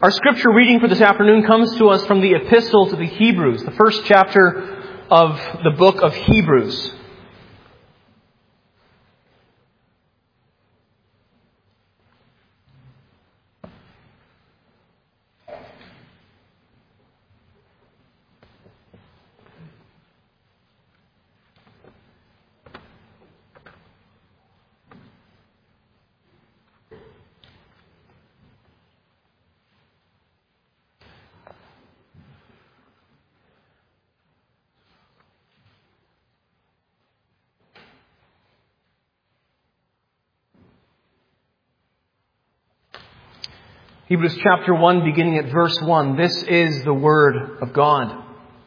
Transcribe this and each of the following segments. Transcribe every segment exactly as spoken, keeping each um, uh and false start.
Our scripture reading for this afternoon comes to us from the Epistle to the Hebrews, the first chapter of the book of Hebrews. Hebrews chapter one, beginning at verse one. This is the Word of God.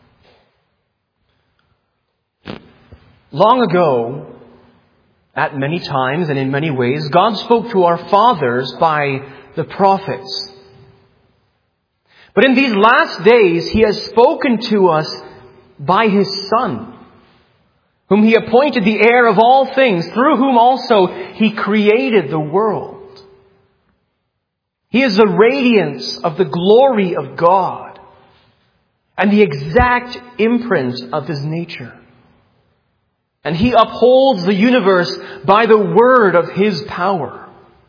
Long ago, at many times and in many ways, God spoke to our fathers by the prophets. But in these last days, He has spoken to us by His Son, whom He appointed the heir of all things, through whom also He created the world. He is the radiance of the glory of God and the exact imprint of His nature. And He upholds the universe by the word of His power.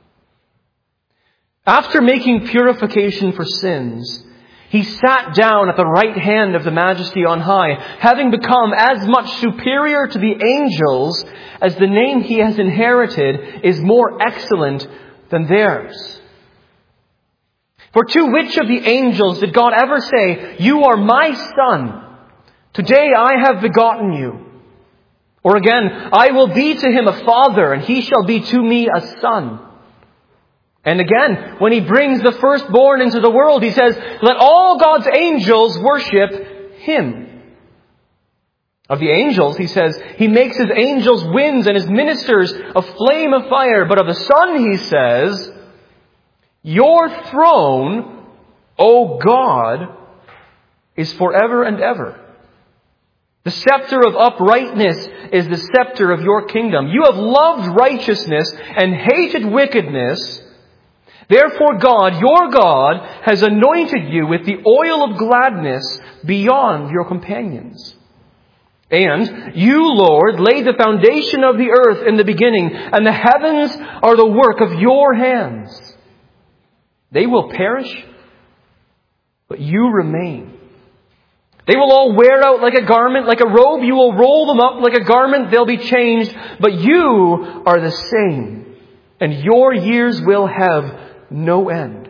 After making purification for sins, He sat down at the right hand of the Majesty on high, having become as much superior to the angels as the name He has inherited is more excellent than theirs. For to which of the angels did God ever say, "You are my Son, today I have begotten you"? Or again, "I will be to him a father, and he shall be to me a son"? And again, when He brings the firstborn into the world, He says, "Let all God's angels worship Him." Of the angels, He says, He makes His angels winds and His ministers a flame of fire. But of the Son, He says, "Your throne, O God, is forever and ever. The scepter of uprightness is the scepter of your kingdom. You have loved righteousness and hated wickedness. Therefore God, your God, has anointed you with the oil of gladness beyond your companions. And you, Lord, laid the foundation of the earth in the beginning, and the heavens are the work of your hands. They will perish, but you remain. They will all wear out like a garment, like a robe. You will roll them up like a garment. They'll be changed, but you are the same, and your years will have no end."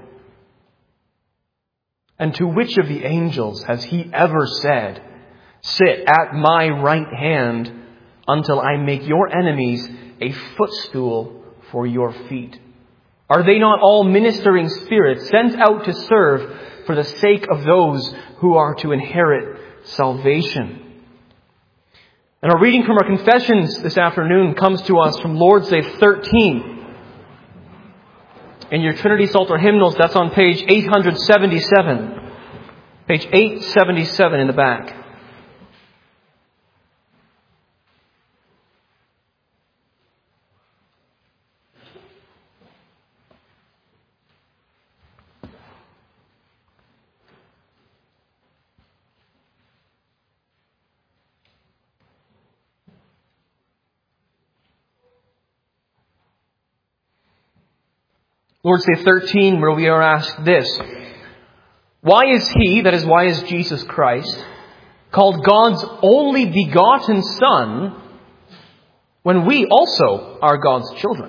And to which of the angels has He ever said, "Sit at my right hand until I make your enemies a footstool for your feet"? Are they not all ministering spirits sent out to serve for the sake of those who are to inherit salvation? And our reading from our confessions this afternoon comes to us from Lord's Day thirteen. In your Trinity Psalter hymnals, that's on page eight seventy-seven. Page eight seventy-seven in the back. Lord's Day thirteen, where we are asked this: why is He, that is, why is Jesus Christ, called God's only begotten Son when we also are God's children?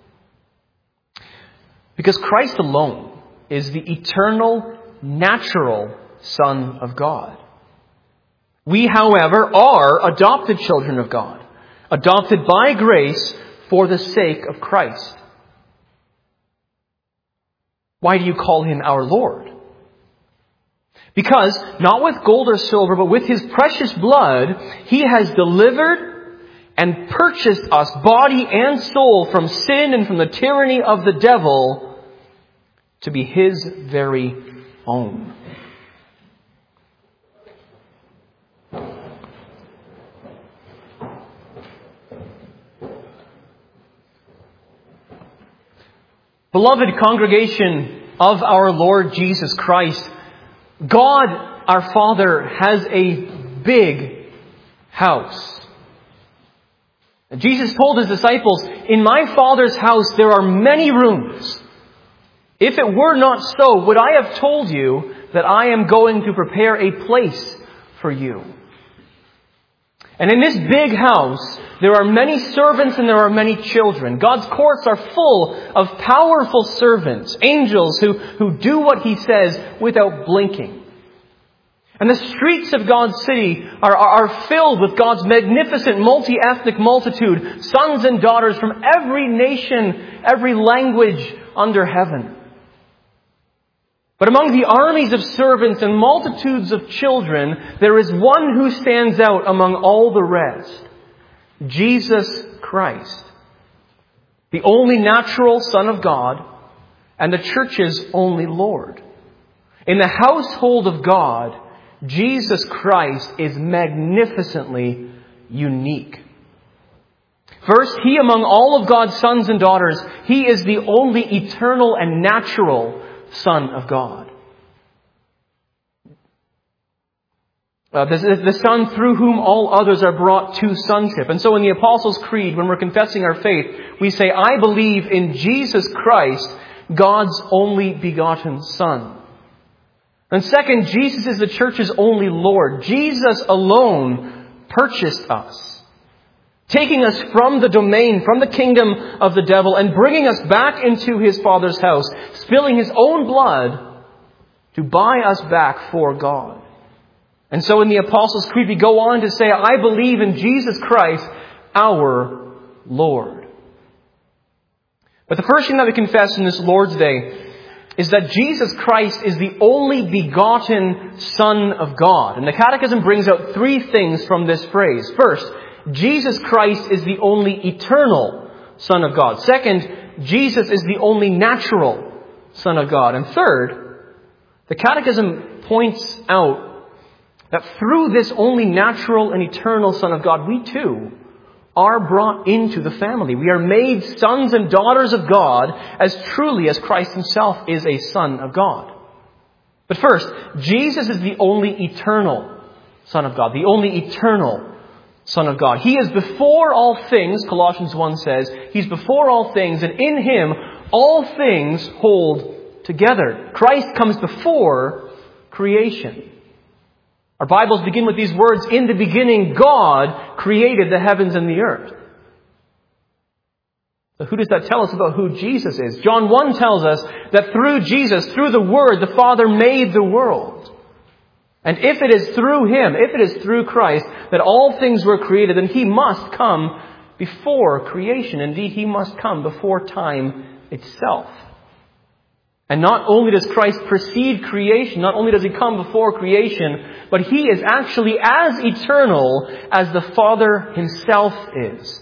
Because Christ alone is the eternal, natural Son of God. We, however, are adopted children of God, adopted by grace for the sake of Christ. Why do you call Him our Lord? Because, not with gold or silver, but with His precious blood, He has delivered and purchased us, body and soul, from sin and from the tyranny of the devil, to be His very own. Beloved congregation, of our Lord Jesus Christ, God, our Father, has a big house. And Jesus told his disciples, "In my Father's house there are many rooms. If it were not so, would I have told you that I am going to prepare a place for you?" And in this big house, there are many servants and there are many children. God's courts are full of powerful servants, angels who, who do what he says without blinking. And the streets of God's city are, are, are filled with God's magnificent multi-ethnic multitude, sons and daughters from every nation, every language under heaven. But among the armies of servants and multitudes of children, there is one who stands out among all the rest. Jesus Christ, the only natural Son of God and the church's only Lord. In the household of God, Jesus Christ is magnificently unique. First, he among all of God's sons and daughters, he is the only eternal and natural Son of God. Uh, this is the Son through whom all others are brought to sonship. And so in the Apostles' Creed, when we're confessing our faith, we say, "I believe in Jesus Christ, God's only begotten Son." And second, Jesus is the church's only Lord. Jesus alone purchased us, taking us from the domain, from the kingdom of the devil, and bringing us back into his Father's house, spilling his own blood to buy us back for God. And so in the Apostles' Creed, we go on to say, "I believe in Jesus Christ, our Lord." But the first thing that we confess in this Lord's Day is that Jesus Christ is the only begotten Son of God. And the Catechism brings out three things from this phrase. First, Jesus Christ is the only eternal Son of God. Second, Jesus is the only natural Son of God. And third, the Catechism points out that through this only natural and eternal Son of God, we too are brought into the family. We are made sons and daughters of God as truly as Christ himself is a Son of God. But first, Jesus is the only eternal Son of God, the only eternal Son of God. He is before all things, Colossians one says. He's before all things, and in him all things hold together. Christ comes before creation. Our Bibles begin with these words, "In the beginning, God created the heavens and the earth." So who does that tell us about who Jesus is? John one tells us that through Jesus, through the Word, the Father made the world. And if it is through him, if it is through Christ, that all things were created, then he must come before creation. Indeed, he must come before time itself. And not only does Christ precede creation, not only does he come before creation, but he is actually as eternal as the Father himself is.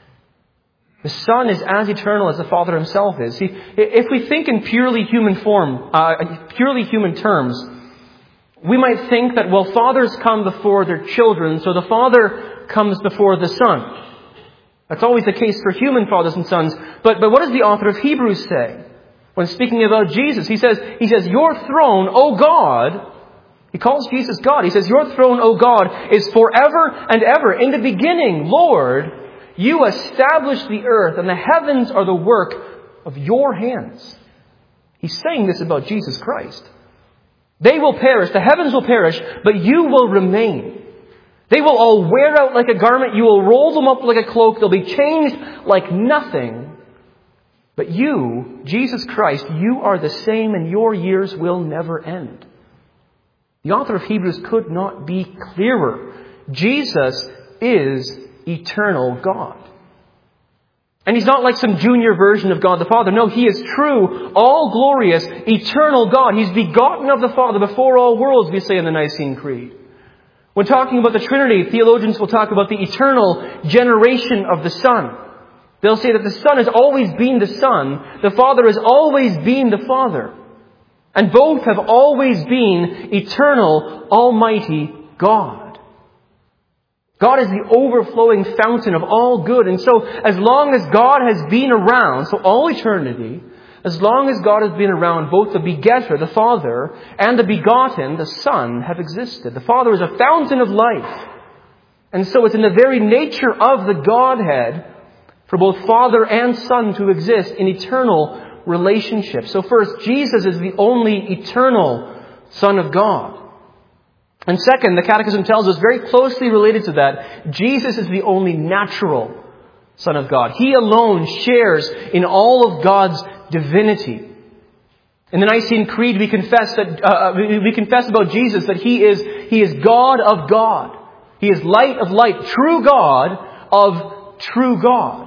The Son is as eternal as the Father himself is. See, if we think in purely human form, uh, purely human terms, we might think that, well, fathers come before their children, so the Father comes before the Son. That's always the case for human fathers and sons. But, but what does the author of Hebrews say? When speaking about Jesus, he says, he says, "Your throne, O God," he calls Jesus God. He says, "Your throne, O God, is forever and ever. In the beginning, Lord, you established the earth, and the heavens are the work of your hands." He's saying this about Jesus Christ. They will perish, the heavens will perish, but you will remain. They will all wear out like a garment. You will roll them up like a cloak. They'll be changed like nothing. But you, Jesus Christ, you are the same, and your years will never end. The author of Hebrews could not be clearer. Jesus is eternal God. And he's not like some junior version of God the Father. No, he is true, all-glorious, eternal God. He's begotten of the Father before all worlds, we say in the Nicene Creed. When talking about the Trinity, theologians will talk about the eternal generation of the Son. They'll say that the Son has always been the Son, the Father has always been the Father. And both have always been eternal, almighty God. God is the overflowing fountain of all good. And so as long as God has been around, so all eternity, As long as God has been around, both the begetter, the Father, and the begotten, the Son, have existed. The Father is a fountain of life. And so it's in the very nature of the Godhead for both Father and Son to exist in eternal relationship. So first, Jesus is the only eternal Son of God. And second, the Catechism tells us, very closely related to that, Jesus is the only natural Son of God. He alone shares in all of God's divinity. In the Nicene Creed, we confess that uh, we confess about Jesus that He is He is God of God. He is light of light, true God of true God.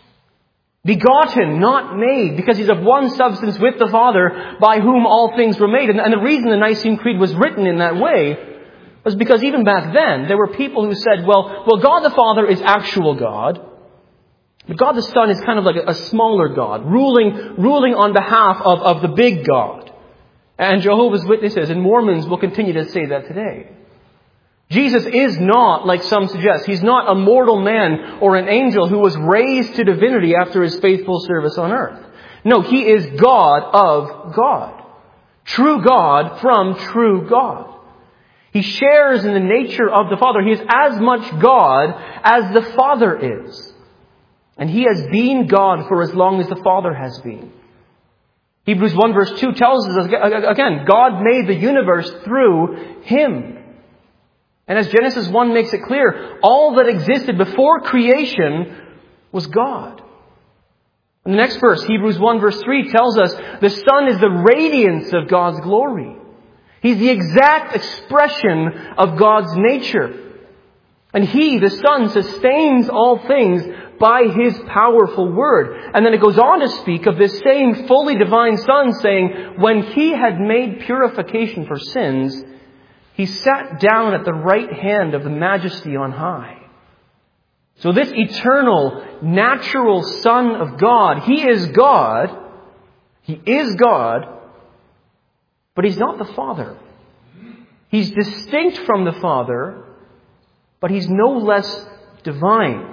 Begotten, not made, because He's of one substance with the Father, by whom all things were made. And, and the reason the Nicene Creed was written in that way was because even back then, there were people who said, well, well, God the Father is actual God, but God the Son is kind of like a, a smaller God, ruling, ruling on behalf of, of the big God. And Jehovah's Witnesses and Mormons will continue to say that today. Jesus is not, like some suggest, He's not a mortal man or an angel who was raised to divinity after His faithful service on earth. No, He is God of God. True God from true God. He shares in the nature of the Father. He is as much God as the Father is. And He has been God for as long as the Father has been. Hebrews one verse two tells us, again, God made the universe through Him. And as Genesis one makes it clear, all that existed before creation was God. In the next verse, Hebrews one verse three tells us the Son is the radiance of God's glory. He's the exact expression of God's nature. And He, the Son, sustains all things by His powerful word. And then it goes on to speak of this same fully divine Son, saying, when He had made purification for sins, He sat down at the right hand of the Majesty on high. So this eternal, natural Son of God, He is God. He is God. But He's not the Father. He's distinct from the Father, but He's no less divine.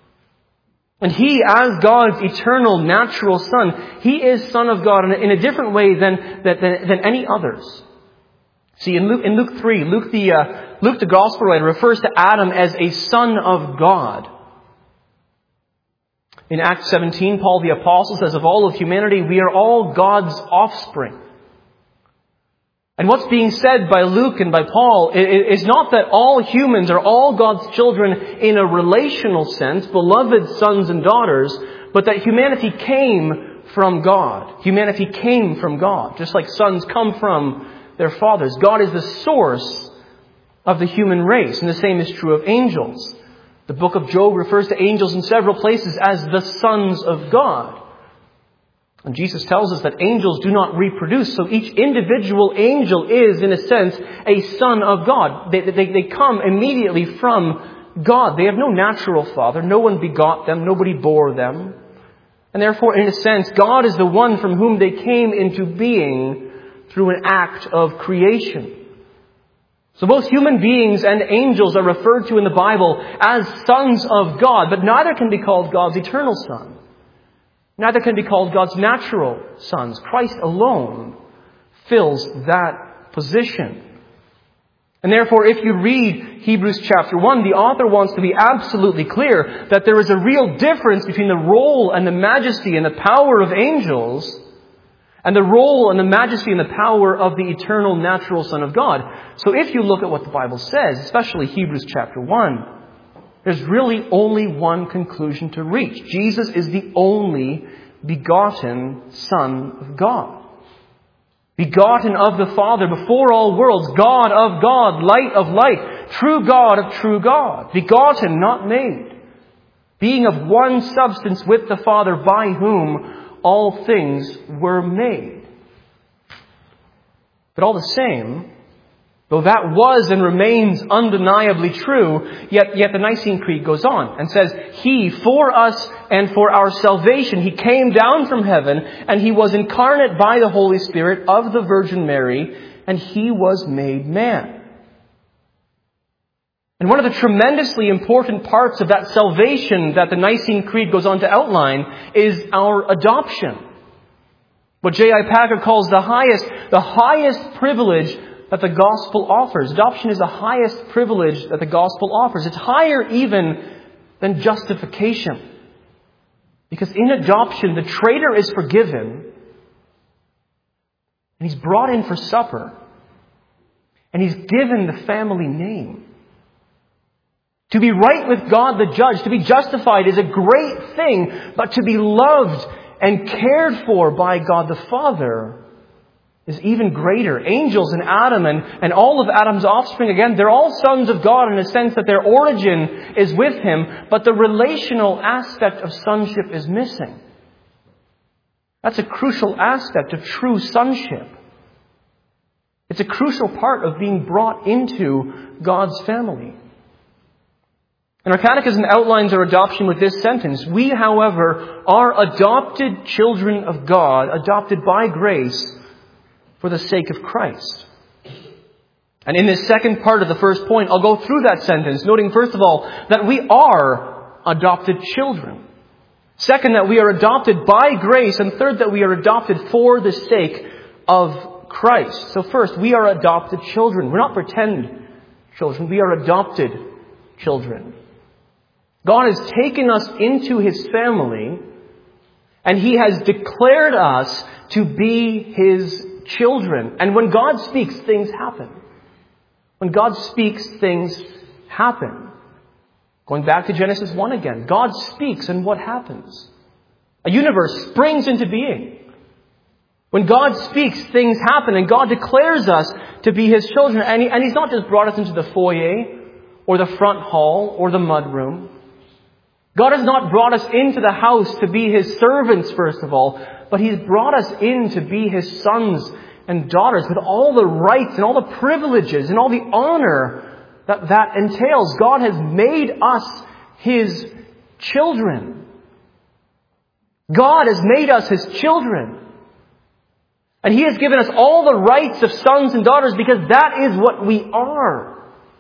And He, as God's eternal, natural Son, He is Son of God in a, in a different way than, than, than any others. See, in Luke, in Luke three, Luke the, uh, Luke the Gospel writer refers to Adam as a son of God. In Acts seventeen, Paul the Apostle says, of all of humanity, we are all God's offspring. And what's being said by Luke and by Paul is not that all humans are all God's children in a relational sense, beloved sons and daughters, but that humanity came from God. Humanity came from God, just like sons come from their fathers. God is the source of the human race, and the same is true of angels. The book of Job refers to angels in several places as the sons of God. And Jesus tells us that angels do not reproduce, so each individual angel is, in a sense, a son of God. They, they, they come immediately from God. They have no natural father. No one begot them. Nobody bore them. And therefore, in a sense, God is the one from whom they came into being through an act of creation. So both human beings and angels are referred to in the Bible as sons of God, but neither can be called God's eternal Son. Neither can be called God's natural sons. Christ alone fills that position. And therefore, if you read Hebrews chapter one, the author wants to be absolutely clear that there is a real difference between the role and the majesty and the power of angels and the role and the majesty and the power of the eternal natural Son of God. So if you look at what the Bible says, especially Hebrews chapter one, there's really only one conclusion to reach. Jesus is the only begotten Son of God. Begotten of the Father before all worlds, God of God, light of light, true God of true God. Begotten, not made. Being of one substance with the Father, by whom all things were made. But all the same, though that was and remains undeniably true, yet, yet the Nicene Creed goes on and says, He, for us and for our salvation, He came down from heaven and He was incarnate by the Holy Spirit of the Virgin Mary, and He was made man. And one of the tremendously important parts of that salvation that the Nicene Creed goes on to outline is our adoption. what J I Packer calls the highest, the highest privilege that the gospel offers. Adoption is the highest privilege that the gospel offers. It's higher even than justification. Because in adoption, the traitor is forgiven, and he's brought in for supper, and he's given the family name. To be right with God the judge, to be justified is a great thing, but to be loved and cared for by God the Father is even greater. Angels and Adam and, and all of Adam's offspring, again, they're all sons of God in a sense that their origin is with Him, but the relational aspect of sonship is missing. That's a crucial aspect of true sonship. It's a crucial part of being brought into God's family. And our catechism outlines our adoption with this sentence: we, however, are adopted children of God, adopted by grace for the sake of Christ. And in this second part of the first point, I'll go through that sentence, noting first of all that we are adopted children. Second, that we are adopted by grace. And third, that we are adopted for the sake of Christ. So first, we are adopted children. We're not pretend children. We are adopted children. God has taken us into His family, and He has declared us to be His children. And when God speaks, things happen. When God speaks, things happen. Going back to Genesis one again. God speaks, and what happens? A universe springs into being. When God speaks, things happen, and God declares us to be His children. And, he, and He's not just brought us into the foyer, or the front hall, or the mudroom. God has not brought us into the house to be His servants, first of all, but He's brought us in to be His sons and daughters with all the rights and all the privileges and all the honor that that entails. God has made us His children. God has made us His children. And He has given us all the rights of sons and daughters because that is what we are.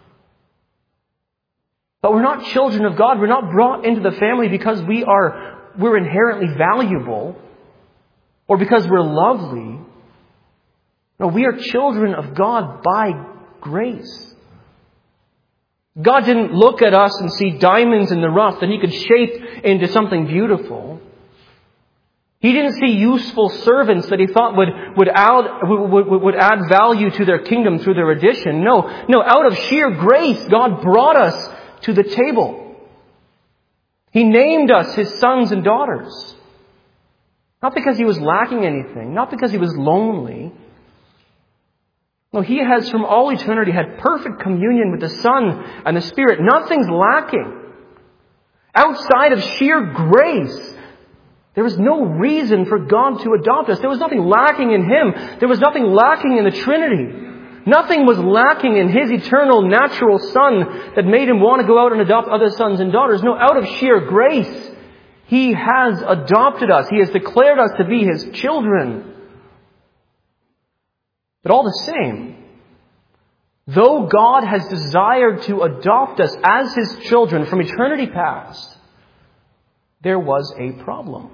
But we're not children of God. We're not brought into the family because we are, we're inherently valuable or because we're lovely. No, we are children of God by grace. God didn't look at us and see diamonds in the rough that He could shape into something beautiful. He didn't see useful servants that He thought would, would, add, would, would add value to their kingdom through their addition. No, no, out of sheer grace, God brought us to the table. He named us His sons and daughters. Not because He was lacking anything, not because He was lonely. No, He has from all eternity had perfect communion with the Son and the Spirit. Nothing's lacking. Outside of sheer grace, there was no reason for God to adopt us. There was nothing lacking in Him. There was nothing lacking in the Trinity. Nothing was lacking in His eternal natural Son that made Him want to go out and adopt other sons and daughters. No, out of sheer grace, He has adopted us. He has declared us to be His children. But all the same, though God has desired to adopt us as His children from eternity past, there was a problem.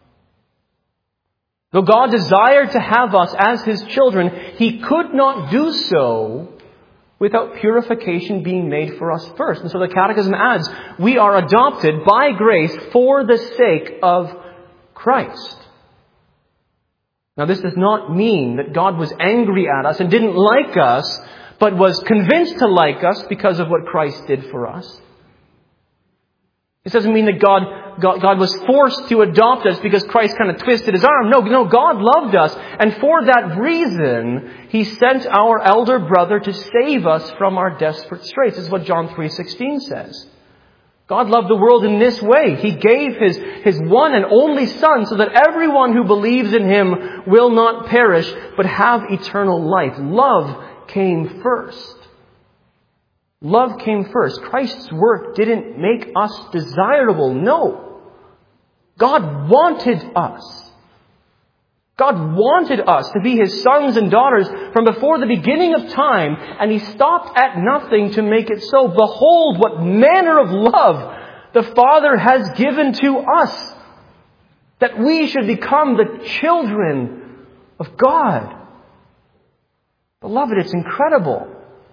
Though God desired to have us as His children, He could not do so without purification being made for us first. And so the Catechism adds, we are adopted by grace for the sake of Christ. Now, this does not mean that God was angry at us and didn't like us, but was convinced to like us because of what Christ did for us. This doesn't mean that God, God, God was forced to adopt us because Christ kind of twisted His arm. No, no, God loved us. And for that reason, He sent our elder brother to save us from our desperate straits. This is what John three sixteen says. God loved the world in this way. He gave His, His one and only Son so that everyone who believes in Him will not perish, but have eternal life. Love came first. Love came first. Christ's work didn't make us desirable. No. God wanted us. God wanted us to be His sons and daughters from before the beginning of time, and He stopped at nothing to make it so. Behold, what manner of love the Father has given to us, that we should become the children of God. Beloved, it's incredible.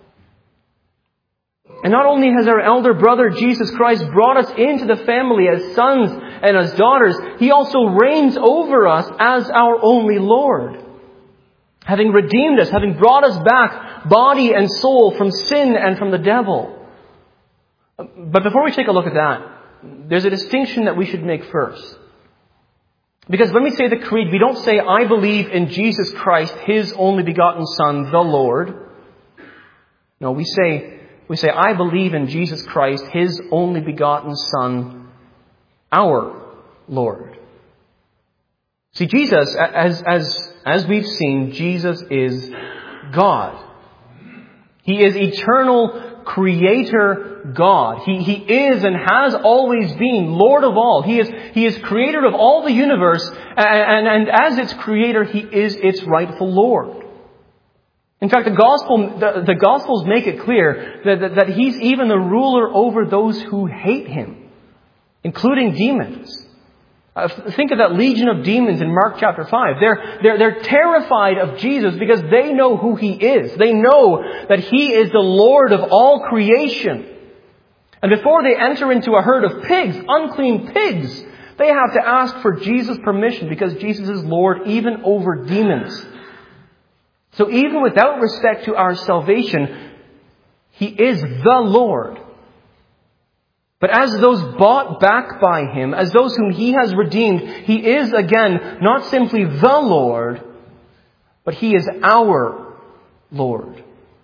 And not only has our elder brother Jesus Christ brought us into the family as sons and as daughters, He also reigns over us as our only Lord. Having redeemed us, having brought us back, body and soul, from sin and from the devil. But before we take a look at that, there's a distinction that we should make first. Because when we say the creed, we don't say, I believe in Jesus Christ, His only begotten Son, the Lord. No, we say, we say, I believe in Jesus Christ, His only begotten Son, our Lord. See, Jesus, as, as, as we've seen, Jesus is God. He is eternal Creator God. He, he is and has always been Lord of all. He is, he is Creator of all the universe, and, and, and as its Creator, He is its rightful Lord. In fact, the gospel, the, the Gospels make it clear that, that, that He's even the ruler over those who hate Him, including demons. Uh, think of that legion of demons in Mark chapter five. They're, they're, they're terrified of Jesus because they know who He is. They know that He is the Lord of all creation. And before they enter into a herd of pigs, unclean pigs, they have to ask for Jesus' permission because Jesus is Lord even over demons. So even without respect to our salvation, He is the Lord. But as those bought back by Him, as those whom He has redeemed, He is again not simply the Lord, but He is our Lord.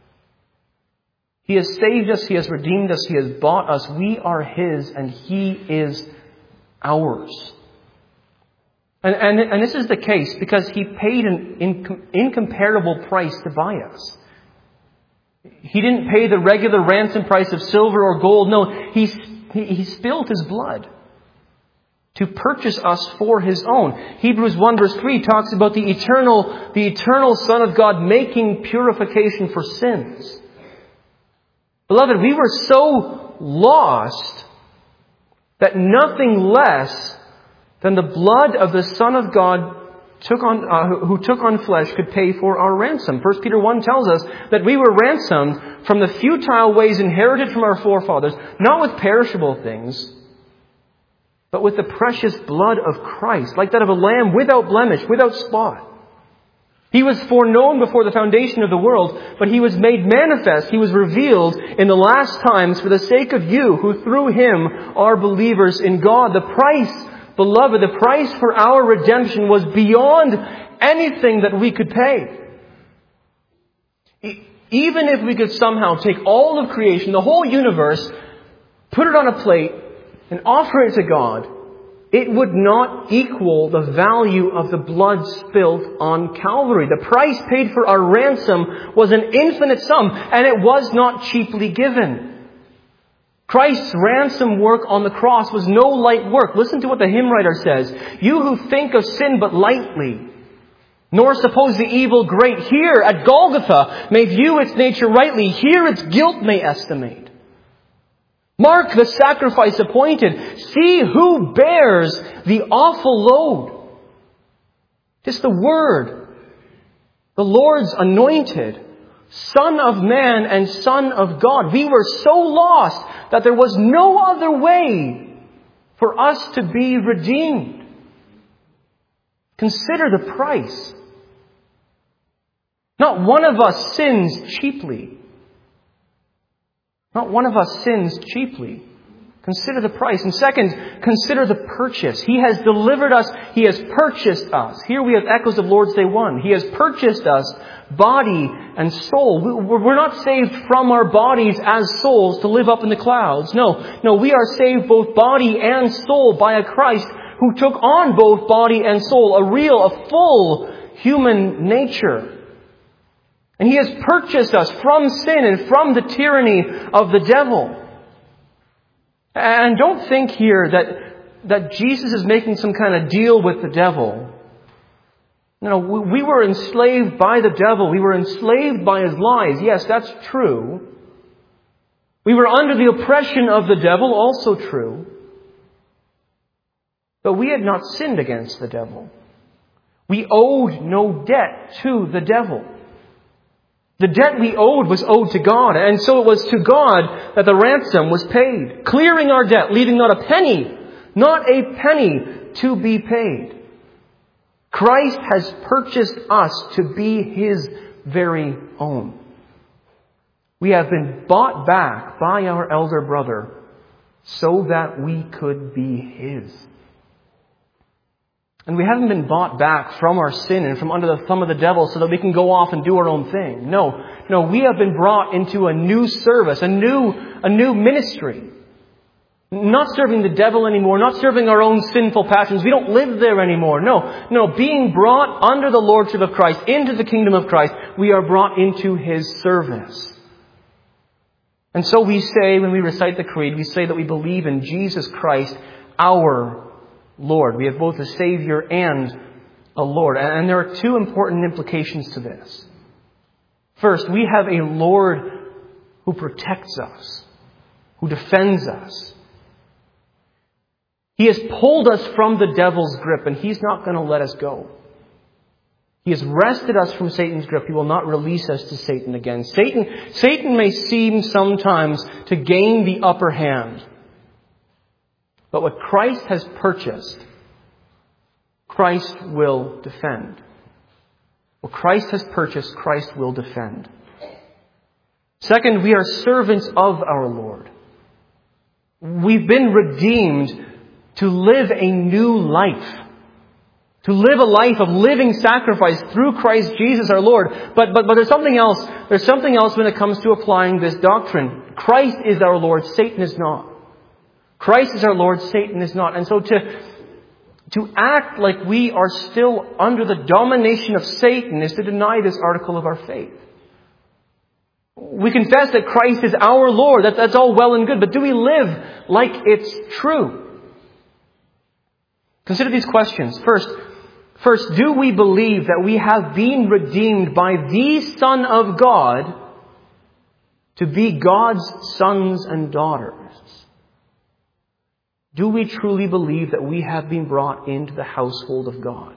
He has saved us, He has redeemed us, He has bought us. We are His and He is ours. And, and, and this is the case because He paid an incom- incomparable price to buy us. He didn't pay the regular ransom price of silver or gold. No, He He, he spilled His blood to purchase us for His own. Hebrews one verse three talks about the eternal, the eternal Son of God making purification for sins. Beloved, we were so lost that nothing less than the blood of the Son of God took on, uh, who took on flesh could pay for our ransom. First Peter one tells us that we were ransomed from the futile ways inherited from our forefathers, not with perishable things, but with the precious blood of Christ, like that of a lamb without blemish, without spot. He was foreknown before the foundation of the world, but He was made manifest, He was revealed in the last times for the sake of you, who through Him are believers in God. The price, beloved, the price for our redemption was beyond anything that we could pay. Even if we could somehow take all of creation, the whole universe, put it on a plate and offer it to God, it would not equal the value of the blood spilt on Calvary. The price paid for our ransom was an infinite sum, and it was not cheaply given. Christ's ransom work on the cross was no light work. Listen to what the hymn writer says. You who think of sin but lightly, nor suppose the evil great, here at Golgotha may view its nature rightly, here its guilt may estimate. Mark the sacrifice appointed. See who bears the awful load. It's the Word, the Lord's anointed, Son of Man and Son of God. We were so lost that there was no other way for us to be redeemed. Consider the price. Not one of us sins cheaply. Not one of us sins cheaply. Consider the price. And second, consider the purchase. He has delivered us. He has purchased us. Here we have echoes of Lord's Day one. He has purchased us, body and soul. We're not saved from our bodies as souls to live up in the clouds. No, no, we are saved both body and soul by a Christ who took on both body and soul, a real, a full human nature. And He has purchased us from sin and from the tyranny of the devil. And don't think here that, that Jesus is making some kind of deal with the devil. No, we were enslaved by the devil. We were enslaved by his lies. Yes, that's true. We were under the oppression of the devil, also true. But we had not sinned against the devil. We owed no debt to the devil. The debt we owed was owed to God, and so it was to God that the ransom was paid, clearing our debt, leaving not a penny, not a penny to be paid. Christ has purchased us to be His very own. We have been bought back by our elder brother so that we could be His. And we haven't been bought back from our sin and from under the thumb of the devil so that we can go off and do our own thing. No, no, we have been brought into a new service, a new, a new ministry. Not serving the devil anymore, not serving our own sinful passions. We don't live there anymore. No, no, being brought under the lordship of Christ, into the kingdom of Christ, we are brought into His service. And so we say, when we recite the creed, we say that we believe in Jesus Christ, our Lord. We have both a Savior and a Lord. And there are two important implications to this. First, we have a Lord who protects us, who defends us. He has pulled us from the devil's grip, and He's not going to let us go. He has wrested us from Satan's grip. He will not release us to Satan again. Satan, Satan may seem sometimes to gain the upper hand. But what Christ has purchased, Christ will defend. What Christ has purchased, Christ will defend. Second, we are servants of our Lord. We've been redeemed to live a new life. To live a life of living sacrifice through Christ Jesus our Lord. But, but, but there's something else. There's something else when it comes to applying this doctrine. Christ is our Lord. Satan is not. Christ is our Lord. Satan is not. And so to, to act like we are still under the domination of Satan is to deny this article of our faith. We confess that Christ is our Lord. That, that's all well and good. But do we live like it's true? Consider these questions. First, first, do we believe that we have been redeemed by the Son of God to be God's sons and daughters? Do we truly believe that we have been brought into the household of God?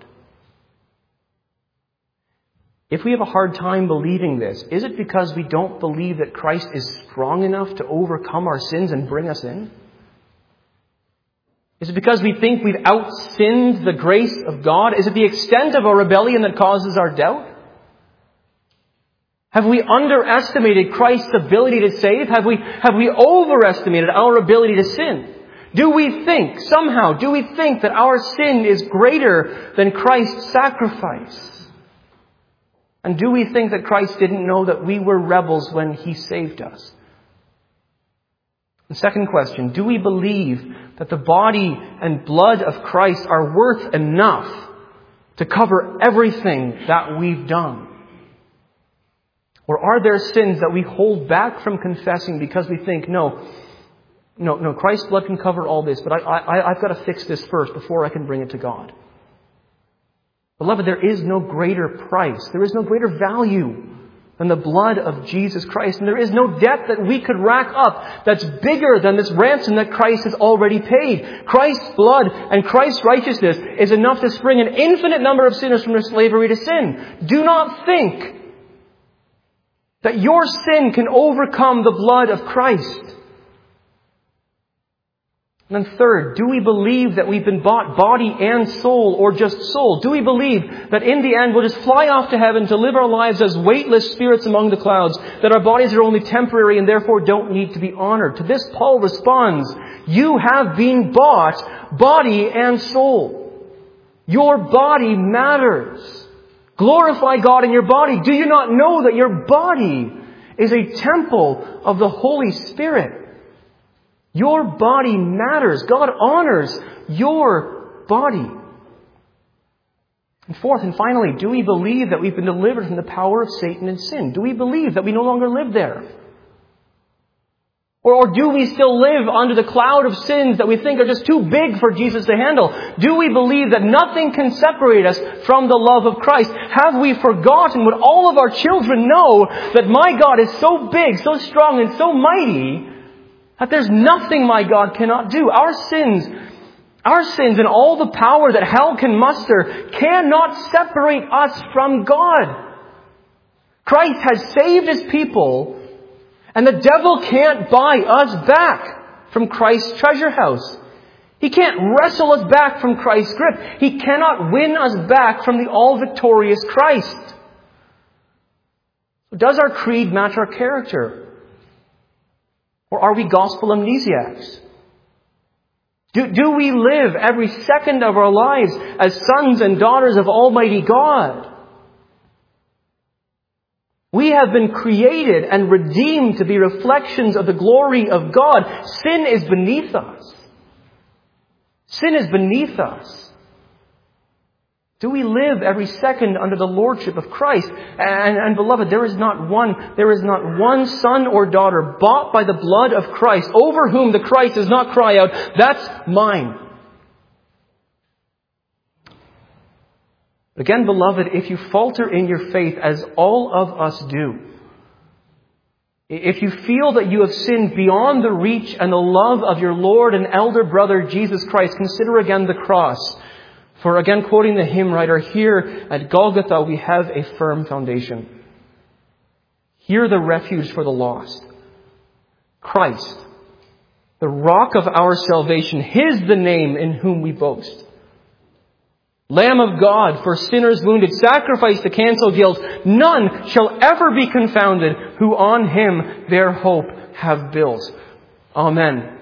If we have a hard time believing this, is it because we don't believe that Christ is strong enough to overcome our sins and bring us in? Is it because we think we've out-sinned the grace of God? Is it the extent of our rebellion that causes our doubt? Have we underestimated Christ's ability to save? Have we, have we overestimated our ability to sin? Do we think, somehow, do we think that our sin is greater than Christ's sacrifice? And do we think that Christ didn't know that we were rebels when He saved us? The second question, do we believe that the body and blood of Christ are worth enough to cover everything that we've done? Or are there sins that we hold back from confessing because we think, no, no, no, Christ's blood can cover all this, but I, I, I've got to fix this first before I can bring it to God. Beloved, there is no greater price. There is no greater value than the blood of Jesus Christ. And there is no debt that we could rack up that's bigger than this ransom that Christ has already paid. Christ's blood and Christ's righteousness is enough to spring an infinite number of sinners from their slavery to sin. Do not think that your sin can overcome the blood of Christ. And then third, do we believe that we've been bought body and soul, or just soul? Do we believe that in the end we'll just fly off to heaven to live our lives as weightless spirits among the clouds, that our bodies are only temporary and therefore don't need to be honored? To this Paul responds, you have been bought body and soul. Your body matters. Glorify God in your body. Do you not know that your body is a temple of the Holy Spirit? Your body matters. God honors your body. And fourth and finally, do we believe that we've been delivered from the power of Satan and sin? Do we believe that we no longer live there? Or, or do we still live under the cloud of sins that we think are just too big for Jesus to handle? Do we believe that nothing can separate us from the love of Christ? Have we forgotten what all of our children know, that my God is so big, so strong, and so mighty that there's nothing my God cannot do? Our sins, Our sins and all the power that hell can muster cannot separate us from God. Christ has saved His people, and the devil can't buy us back from Christ's treasure house. He can't wrestle us back from Christ's grip. He cannot win us back from the all-victorious Christ. Does our creed match our character? Or are we gospel amnesiacs? Do, do we live every second of our lives as sons and daughters of Almighty God? We have been created and redeemed to be reflections of the glory of God. Sin is beneath us. Sin is beneath us. Do we live every second under the lordship of Christ? And, and beloved, there is not one, there is not one son or daughter bought by the blood of Christ over whom the Christ does not cry out, "That's mine." Again, beloved, if you falter in your faith, as all of us do, if you feel that you have sinned beyond the reach and the love of your Lord and elder brother Jesus Christ, consider again the cross. For again, quoting the hymn writer, here at Golgotha we have a firm foundation. Here the refuge for the lost. Christ, the rock of our salvation, His the name in whom we boast. Lamb of God, for sinners wounded, sacrifice to cancel guilt. None shall ever be confounded who on Him their hope have built. Amen.